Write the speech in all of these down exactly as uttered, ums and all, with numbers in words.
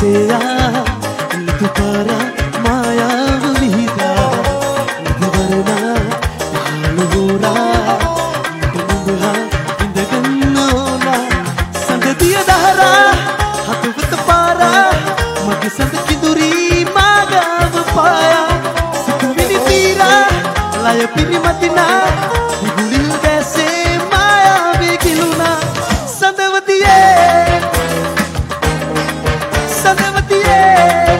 සෙයා නිතු පාර මායාව විහිදා නිවරණා යාළුවෝරා නිදුමුහා ඉඳගන්නෝලා සඳදිය දහරා හතුවත පාරා මගේ සඳ කිඳුරී මාගාව පායා සිතුවිලි තීරා ලය පිරිමතිනා විගුලිල් දැසේ මායාවේ කිලුණා සඳවතියේ සඳවතියේ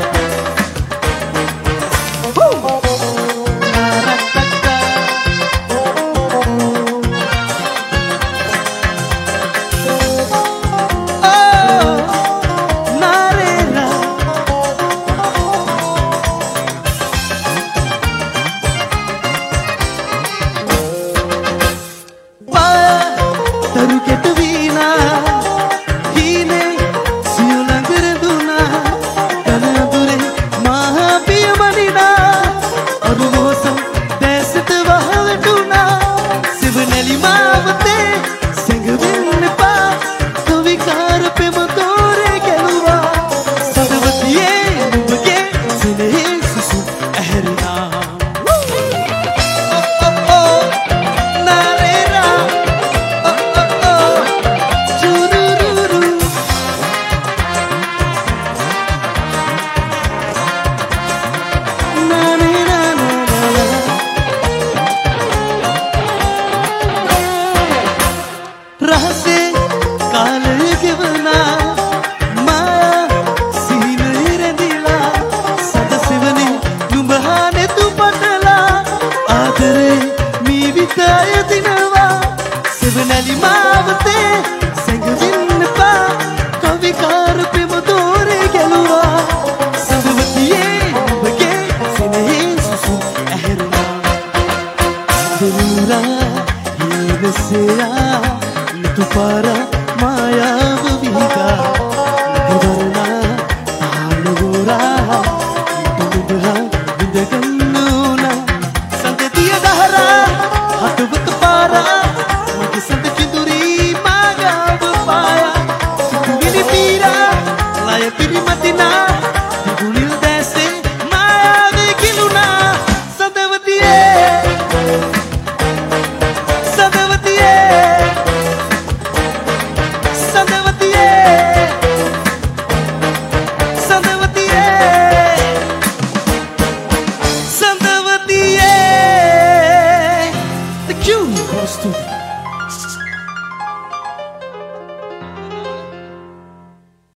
सेवनली मावते संगविन पा कविकार पे मोतोरे गेलुआ संगवतिये बगे सिने सुसु अहरना दिलुरा ये नसेया नितु पारा मायाव विहिदा